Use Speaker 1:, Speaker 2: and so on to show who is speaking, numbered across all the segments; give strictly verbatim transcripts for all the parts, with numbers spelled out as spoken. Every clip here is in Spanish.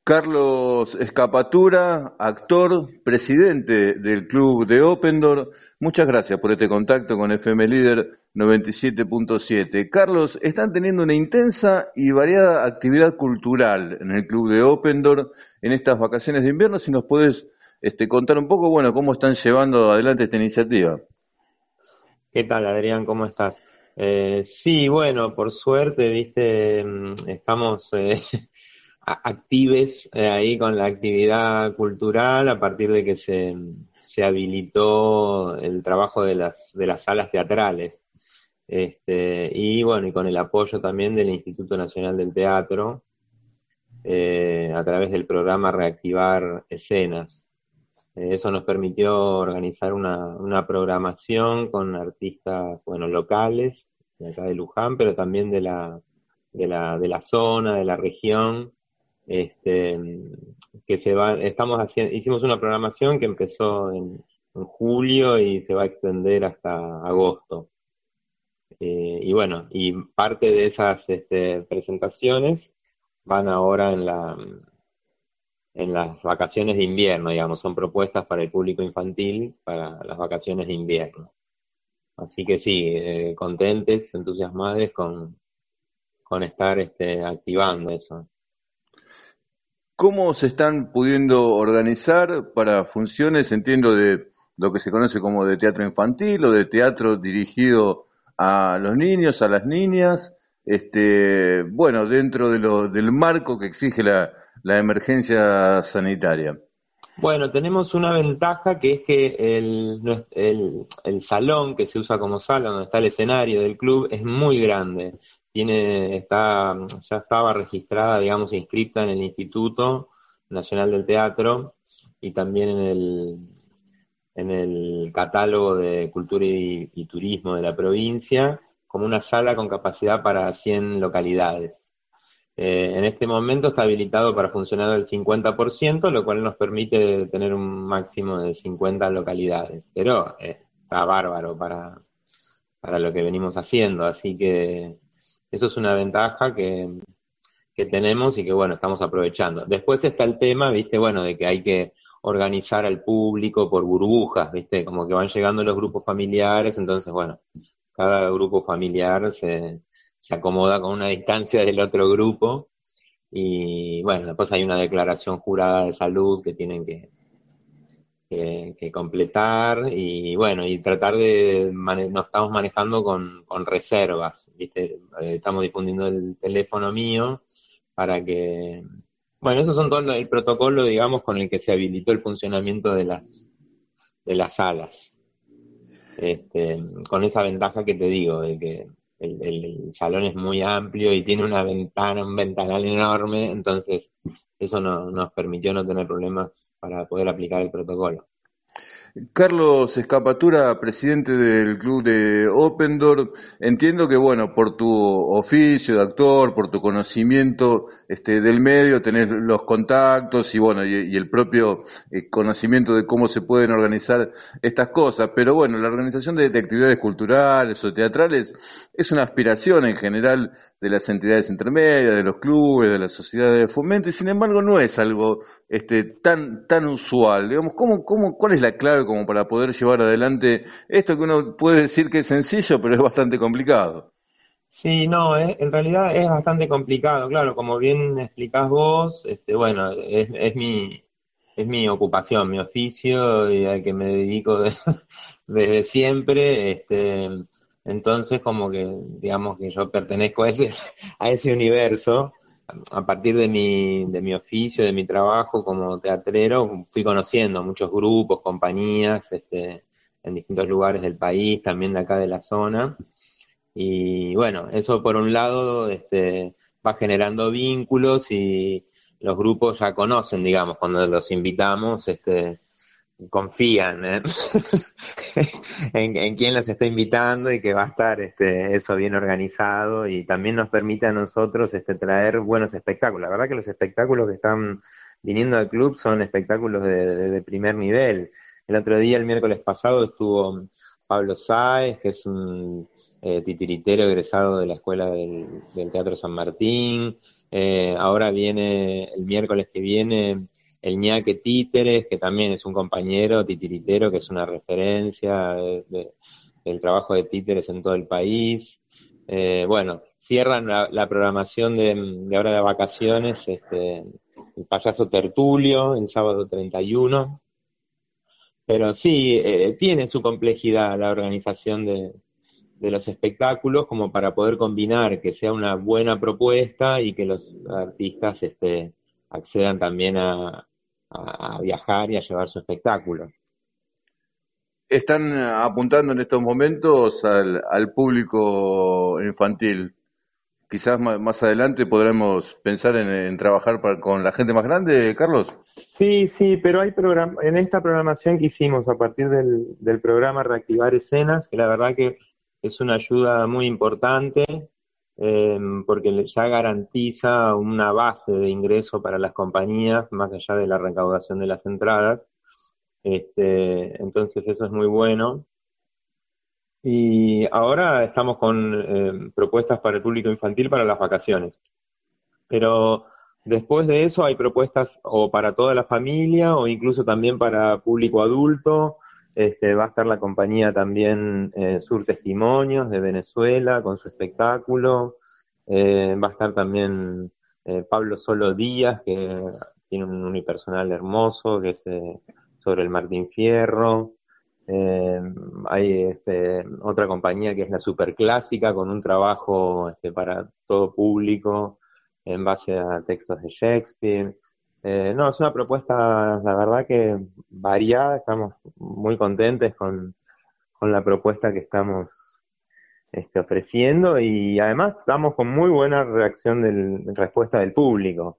Speaker 1: Carlos Escapatura, actor, presidente del club de Opendor. Muchas gracias por este contacto con F M Líder noventa y siete punto siete. Carlos, están teniendo una intensa y variada actividad cultural en el club de Opendor en estas vacaciones de invierno. Si nos podés este, contar un poco, bueno, cómo están llevando adelante esta iniciativa.
Speaker 2: ¿Qué tal, Adrián? ¿Cómo estás? Eh, sí, bueno, por suerte, viste, mm, estamos eh, a- actives eh, ahí con la actividad cultural a partir de que se, se habilitó el trabajo de las, de las salas teatrales. Este, y bueno, y con el apoyo también del Instituto Nacional del Teatro, eh, a través del programa Reactivar Escenas. Eh, Eso nos permitió organizar una, una programación con artistas, bueno, locales, de acá de Luján, pero también de la, de la, de la zona, de la región, este, que se va, estamos haciendo, hicimos una programación que empezó en, en julio y se va a extender hasta agosto. Eh, y bueno, y parte de esas este, presentaciones van ahora en la, en las vacaciones de invierno, digamos, son propuestas para el público infantil para las vacaciones de invierno. Así que sí, eh, contentes, entusiasmados con, con estar este, activando eso.
Speaker 1: ¿Cómo se están pudiendo organizar para funciones, entiendo, de lo que se conoce como de teatro infantil o de teatro dirigido a los niños, a las niñas? Este, bueno, dentro de lo, del marco que exige la, la emergencia sanitaria.
Speaker 2: Bueno, tenemos una ventaja que es que el, nues- el, el salón que se usa como sala, donde está el escenario del club, es muy grande. Tiene, está, ya estaba registrada, digamos, inscripta en el Instituto Nacional del Teatro y también en el, en el catálogo de cultura y, y turismo de la provincia como una sala con capacidad para cien localidades. Eh, en este momento está habilitado para funcionar al cincuenta por ciento, lo cual nos permite tener un máximo de cincuenta localidades, pero eh, está bárbaro para, para lo que venimos haciendo, así que eso es una ventaja que, que tenemos y que bueno, estamos aprovechando. Después está el tema, viste, bueno, de que hay que organizar al público por burbujas, viste, como que van llegando los grupos familiares, entonces bueno, cada grupo familiar se, se acomoda con una distancia del otro grupo y bueno, después hay una declaración jurada de salud que tienen que, que, que completar y bueno, y tratar de, mane- nos estamos manejando con, con reservas, ¿viste? Eh, Estamos difundiendo el teléfono mío para que, bueno, esos son todo lo- el protocolo, digamos, con el que se habilitó el funcionamiento de las, de las salas. Este, con esa ventaja que te digo, de que el, el- el salón es muy amplio y tiene una ventana, un ventanal enorme, entonces eso no, nos permitió no tener problemas para poder aplicar el protocolo.
Speaker 1: Carlos Escapatura, presidente del club de Opendor, entiendo que bueno, por tu oficio de actor, por tu conocimiento este, del medio, tenés los contactos y bueno, y, y el propio eh, conocimiento de cómo se pueden organizar estas cosas, pero bueno, la organización de, de actividades culturales o teatrales es una aspiración en general de las entidades intermedias, de los clubes, de las sociedades de fomento, y sin embargo no es algo este, tan, tan usual. Digamos, ¿cómo, cómo, ¿cuál es la clave como para poder llevar adelante esto que uno puede decir que es sencillo, pero es bastante complicado?
Speaker 2: Sí, no, es- en realidad es bastante complicado, claro, como bien explicás vos, este, bueno, es, es mi, es mi ocupación, mi oficio y al que me dedico de- desde siempre, este, entonces como que, digamos que yo pertenezco a ese, a ese universo, a partir de mi, de mi oficio, de mi trabajo como teatrero, fui conociendo muchos grupos, compañías, este, en distintos lugares del país, también de acá de la zona. Y bueno, eso por un lado este, va generando vínculos y los grupos ya conocen, digamos, cuando los invitamos, este, confían ¿eh? en, en quién los está invitando y que va a estar este, eso bien organizado y también nos permite a nosotros este, traer buenos espectáculos. La verdad que los espectáculos que están viniendo al club son espectáculos de, de, de primer nivel. El otro día, el miércoles pasado, estuvo Pablo Sáez, que es un eh, titiritero egresado de la Escuela del, del Teatro San Martín. Eh, ahora viene, el miércoles que viene, el Ñaque Títeres, que también es un compañero titiritero, que es una referencia de, de, del trabajo de títeres en todo el país. Eh, bueno, cierran la, la programación de, de ahora de vacaciones, este, el payaso Tertulio, el sábado treinta y uno. Pero sí, eh, tiene su complejidad la organización de, de los espectáculos como para poder combinar que sea una buena propuesta y que los artistas este, accedan también a, a, a viajar y a llevar su espectáculo.
Speaker 1: Están apuntando en estos momentos al, al público infantil. Quizás ma- más adelante podremos pensar en, en trabajar para- con la gente más grande, Carlos.
Speaker 2: Sí, sí, pero hay program en esta programación que hicimos a partir del, del programa Reactivar Escenas, que la verdad que es una ayuda muy importante, eh, porque le- ya garantiza una base de ingreso para las compañías, más allá de la recaudación de las entradas. Este, entonces eso es muy bueno. Y ahora estamos con eh, propuestas para el público infantil para las vacaciones. Pero después de eso hay propuestas o para toda la familia o incluso también para público adulto. Este, va a estar la compañía también eh, Sur Testimonios de Venezuela con su espectáculo. Eh, va a estar también eh, Pablo Solo Díaz, que tiene un unipersonal hermoso, que es eh, sobre el Martín Fierro. Eh, hay este, otra compañía que es la Superclásica, con un trabajo este, para todo público en base a textos de Shakespeare. Eh, no, es una propuesta, la verdad que variada, estamos muy contentes con, con la propuesta que estamos este, ofreciendo y además estamos con muy buena reacción del, respuesta del público.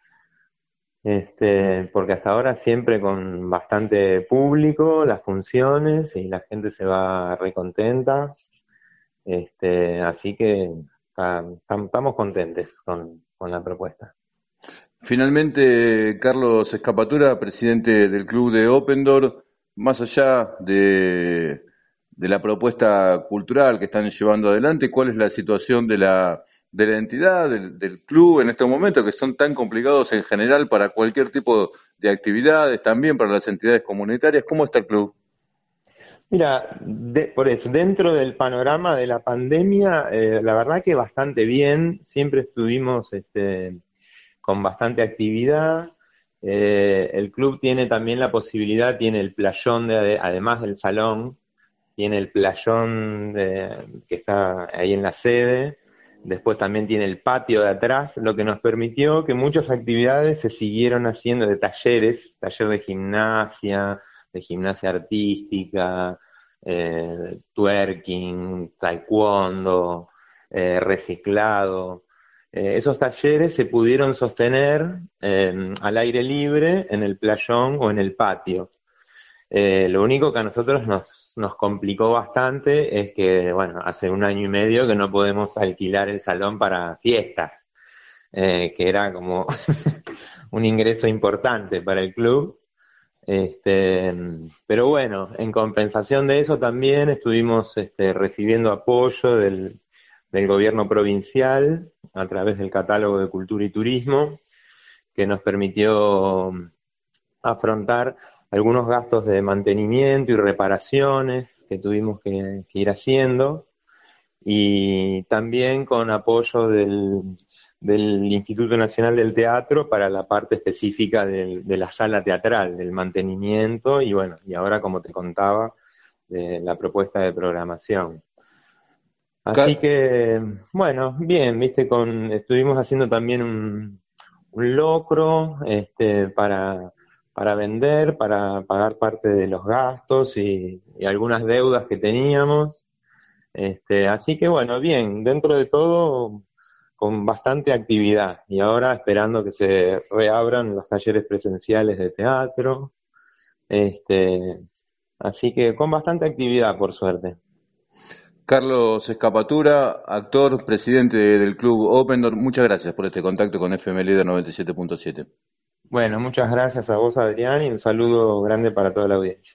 Speaker 2: Este, porque hasta ahora siempre con bastante público las funciones y la gente se va recontenta. Este, así que ah, tam- estamos contentes con, con la propuesta.
Speaker 1: Finalmente, Carlos Escapatura, presidente del club de Open Door, más allá de, de la propuesta cultural que están llevando adelante, ¿cuál es la situación de la, de la entidad, del, del club en estos momentos que son tan complicados en general para cualquier tipo de actividades, también para las entidades comunitarias? ¿Cómo está el club?
Speaker 2: Mira, de- por eso, dentro del panorama de la pandemia, eh, la verdad que bastante bien, siempre estuvimos este, con bastante actividad. Eh, el club tiene también la posibilidad, tiene el playón, de, además del salón, tiene el playón de- que está ahí en la sede, después también tiene el patio de atrás, lo que nos permitió que muchas actividades se siguieron haciendo de talleres, taller de gimnasia, de gimnasia artística, eh, twerking, taekwondo, eh, reciclado. Eh, esos talleres se pudieron sostener eh, al aire libre en el playón o en el patio. Eh, lo único que a nosotros nos, nos complicó bastante es que, bueno, hace un año y medio que no podemos alquilar el salón para fiestas, eh, que era como un ingreso importante para el club. Este, pero bueno, en compensación de eso también estuvimos este, recibiendo apoyo del, del gobierno provincial a través del catálogo de cultura y turismo, que nos permitió afrontar algunos gastos de mantenimiento y reparaciones que tuvimos que, que ir haciendo, y también con apoyo del, del Instituto Nacional del Teatro para la parte específica del- de la sala teatral, del mantenimiento y bueno, y ahora como te contaba, de la propuesta de programación. Así
Speaker 1: Ca-
Speaker 2: que, bueno, bien, viste, con, estuvimos haciendo también un, un locro, este, para, para vender, para pagar parte de los gastos y, y algunas deudas que teníamos. Este, así que bueno, bien, dentro de todo, con bastante actividad. Y ahora esperando que se reabran los talleres presenciales de teatro. Este, así que con bastante actividad, por suerte.
Speaker 1: Carlos Escapatura, actor, presidente del club Open Door, muchas gracias por este contacto con F M Líder noventa y siete punto siete.
Speaker 2: Bueno, muchas gracias a vos, Adrián, y un saludo grande para toda la audiencia.